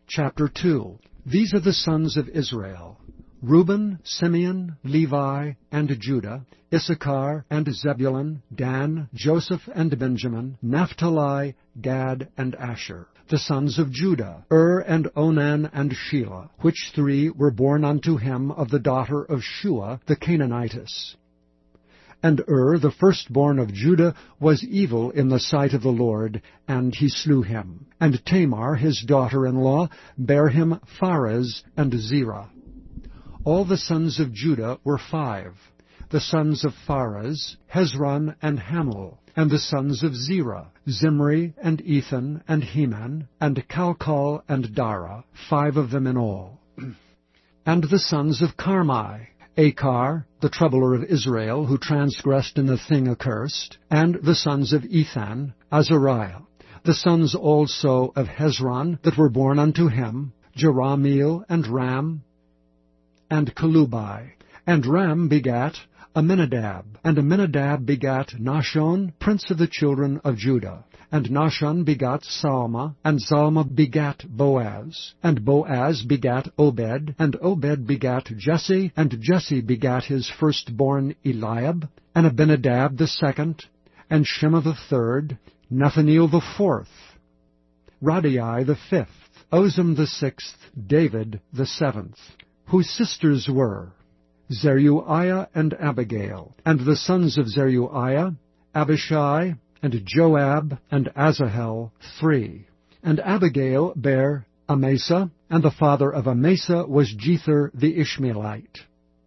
Chapter 2. These are the sons of Israel: Reuben, Simeon, Levi, and Judah, Issachar and Zebulun, Dan, Joseph and Benjamin, Naphtali, Gad, and Asher. The sons of Judah: and Onan and Shelah, which three were born unto him of the daughter of Shua the Canaanitess. And the firstborn of Judah, was evil in the sight of the Lord, and he slew him. And Tamar his daughter-in-law bare him Pharez and Zerah. All the sons of Judah were 5. The sons of Pharez, Hezron and Hamul. And the sons of Zerah, Zimri, and Ethan, and Heman, and Calcol, and Dara, 5 of them in all. And the sons of Carmi, Achar, the troubler of Israel, who transgressed in the thing accursed, and the sons of Ethan, Azariah. The sons also of Hezron that were born unto him, Jerahmeel, and Ram, and Kelubai. And Ram begat Amminadab, and Amminadab begat Nahshon, prince of the children of Judah. And Nahshon begat Salma, and Salma begat Boaz. And Boaz begat Obed, and Obed begat Jesse, and Jesse begat his firstborn Eliab, and Abinadab the second, and Shema the third, Nethaneel the fourth, Radai the fifth, Ozem the sixth, David the seventh, whose sisters were Zeruiah and Abigail. And the sons of Zeruiah, Abishai, and Joab, and Asahel, 3. And Abigail bare Amasa, and the father of Amasa was Jether the Ishmaelite.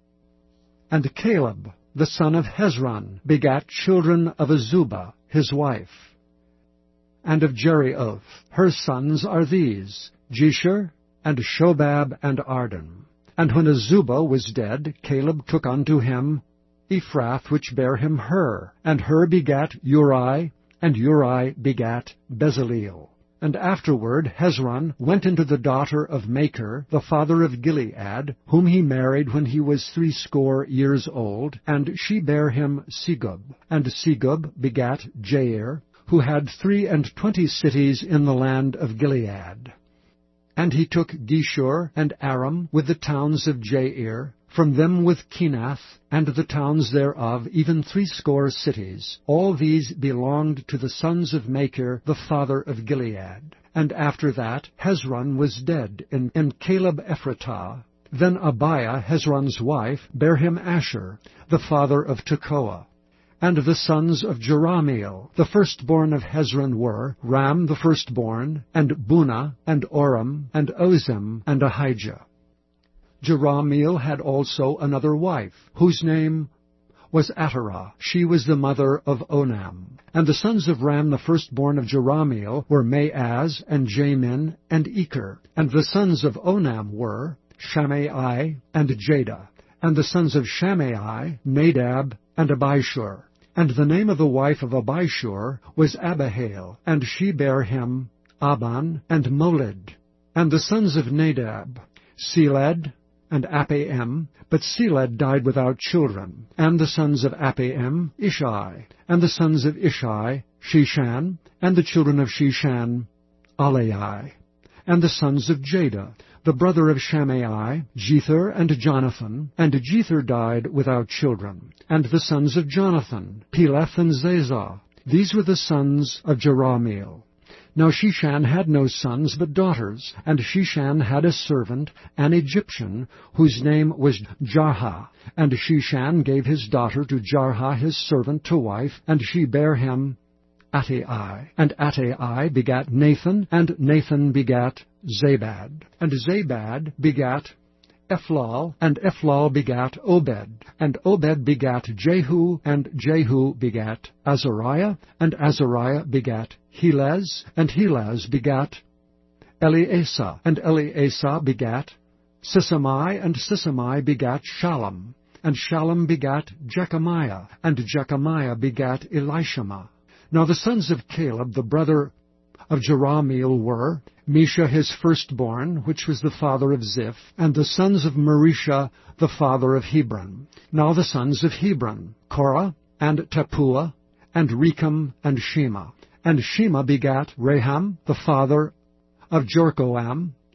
And Caleb, the son of Hezron, begat children of Azubah, his wife. And of Jerioth, her sons are these, Jesher, and Shobab, and Arden. And when Azubah was dead, Caleb took unto him Ephrath, which bare him Hur. And Hur begat Uri, and Uri begat Bezaleel. And afterward Hezron went into the daughter of Machir, the father of Gilead, whom he married when he was 80 years old, and she bare him Segub. And Segub begat Jair, who had 23 cities in the land of Gilead. And he took Geshur and Aram with the towns of Jair, from them with Kenath, and the towns thereof, even 80 cities. All these belonged to the sons of Machir, the father of Gilead. And after that Hezron was dead in Caleb Ephratah. Then Abiah, Hezron's wife, bare him Asher, the father of Tekoa. And the sons of Jerahmeel, the firstborn of Hezron, were Ram the firstborn, and Bunah, and Oram, and Ozem, and Ahijah. Jerahmeel had also another wife, whose name was Atterah. She was the mother of Onam. And the sons of Ram the firstborn of Jerahmeel were Maaz, and Jamin, and Eker. And the sons of Onam were Shammai, and Jada. And the sons of Shammai, Nadab, and Abishur. And the name of the wife of Abishur was Abihail, and she bare him Aban and Molid. And the sons of Nadab, Seled and Appaim, but Seled died without children. And the sons of Appaim, Ishai. And the sons of Ishai, Sheshan. And the children of Sheshan, Alai. And the sons of Jada, the brother of Shammai, Jether and Jonathan. And Jether died without children. And the sons of Jonathan, Peleth and Zazah. These were the sons of Jerahmeel. Now Sheshan had no sons but daughters, and Sheshan had a servant, an Egyptian, whose name was Jarha. And Sheshan gave his daughter to Jarha his servant to wife, and she bare him Attai. And Attai begat Nathan, and Nathan begat Zabad. And Zabad begat Ephlal, and Ephlal begat Obed. And Obed begat Jehu, and Jehu begat Azariah, and Azariah begat Helez, and Helez begat Eleasah, and Eleasah begat Sisamai, and Sisamai begat Shallum, and Shallum begat Jechamiah, and Jechamiah begat Elishama. Now the sons of Caleb, the brother of Jerahmeel, were Mesha his firstborn, which was the father of Ziph, and the sons of Marisha, the father of Hebron. Now the sons of Hebron, Korah, and Tappuah, and Rechem, and Shema. And Shema begat Raham, the father of Jorkoam,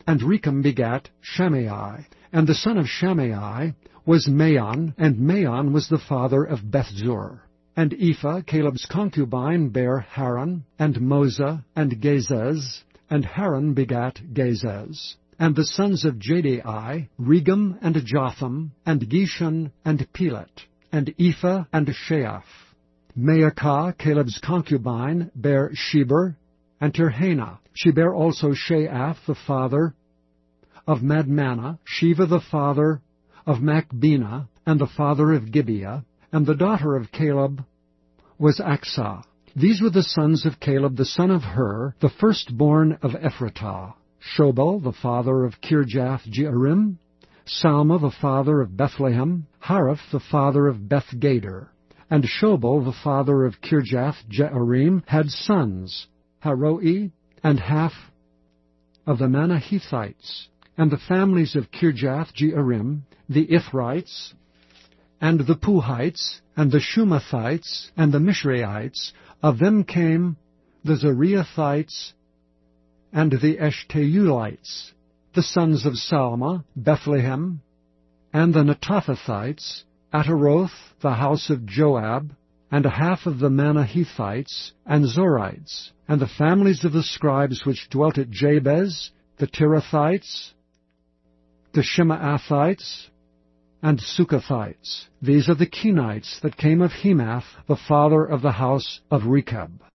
And Recham begat Shammai. And the son of Shammai was Maon, and Maon was the father of Bethzur. And Ephah, Caleb's concubine, bare Haran, and Moza, and Gazez, and Haran begat Gazez. And the sons of Jadai, Regem, and Jotham, and Geshon, and Pelet, and Ephah, and Sheaph. Maacah, Caleb's concubine, bare Sheber, and Tirhana. She bare also Sheaph, the father of Madmannah, Sheva, the father of Machbenah, and the father of Gibeah, and the daughter of Caleb was Aksah. These were the sons of Caleb the son of Hur, the firstborn of Ephratah. Shobal, the father of Kirjath-Jearim, Salma, the father of Bethlehem, Haraph, the father of Bethgader. And Shobal, the father of Kirjath-Jearim, had sons, Haroi, and half of the Manahethites. And the families of Kirjath-Jearim, the Ithrites, and the Puhites, and the Shumathites, and the Mishraites, of them came the Zariathites, and the Eshteulites, the sons of Salma, Bethlehem, and the Netophathites, Ataroth, the house of Joab, and a half of the Manahethites, and Zorites, and the families of the scribes which dwelt at Jabez, the Tirathites, the Shemaathites, and Sukathites. These are the Kenites that came of Hemath, the father of the house of Rechab.